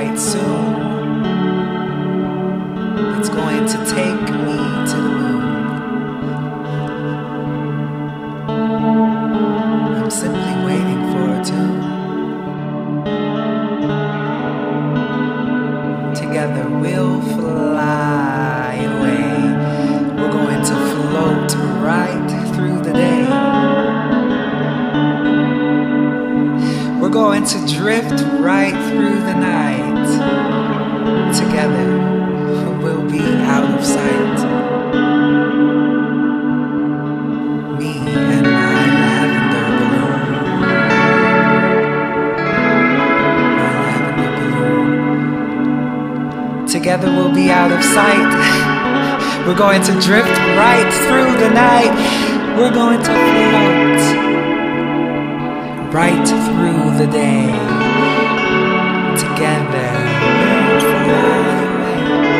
quite soon. It's going to take me to the moon. I'm simply waiting for a tune. Together we'll fly away. We're going to float right through the day. We're going to drift right through the night. Together we'll be out of sight. Me and my lavender balloon. My lavender balloon. Together we'll be out of sight. We're going to drift right through the night. We're going to float right through the day. Together we'll fly away.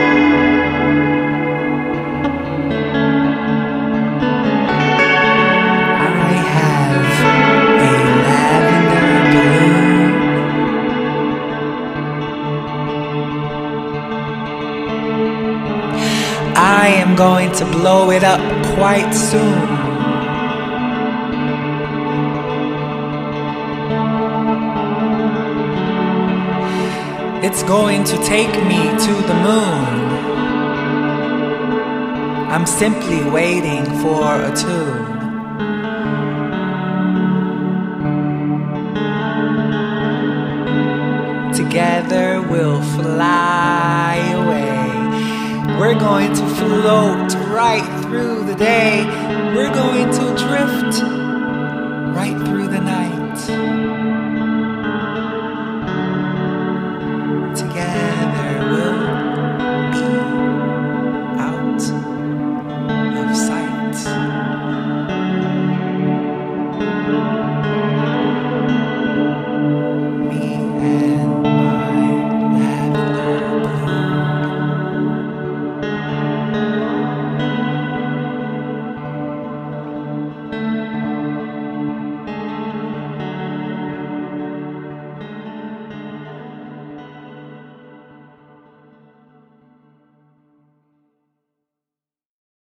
I have a lavender balloon. I am going to blow it up quite soon. It's going to take me to the moon. I'm simply waiting for a tune. Together we'll fly away. We're going to float right through the day. We're going to drift right through the night.